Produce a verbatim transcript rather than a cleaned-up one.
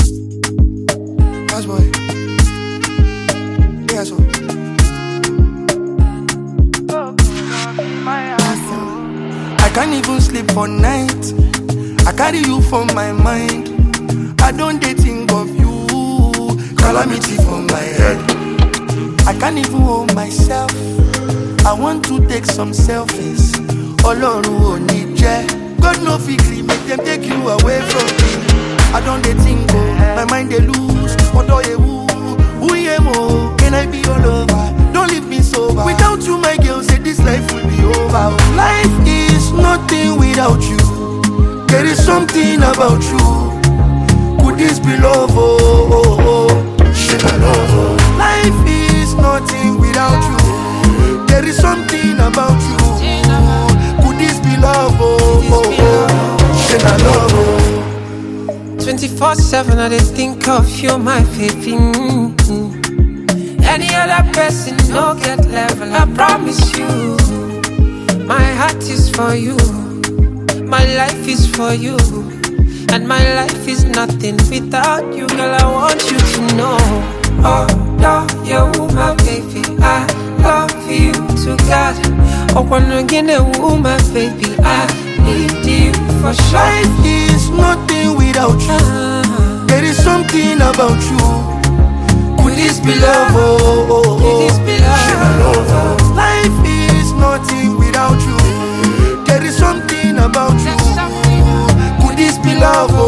That's boy. Yeah, so. I can't even sleep for night. I carry you for my mind. I don't dey think of you. Calamity for my head. I can't even hold myself. I want to take some selfies. Ọlọ́run ò ní jẹ́. God no fit gree make them take you away from me. I don't dey think oh, my mind dey loose. Odo ewu, uyemo, can I be all over? Don't leave me sober. Without you, my girl, say this life will be over. Life is nothing without you. There is something about you. Could this be love? Oh, oh, oh. Shit, I love oh. Life is nothing without you. There is something about you. Could this be love? Oh, oh, oh. Shit, I love oh. twenty-four seven, I dey think of you, my baby. Mm-hmm. Any other person, no get level, I promise you. My heart is for you. My life is for you. And my life is nothing without you. Girl, I want you to know. Oh, no, you my baby. I love you to God. Oh, when again, my baby, I need you for sure. Life is nothing without you. Uh-huh. There is something about you. Could this be love? Oh, oh, oh. Could this be love? Life is nothing without you. There is something about you. Could this be love?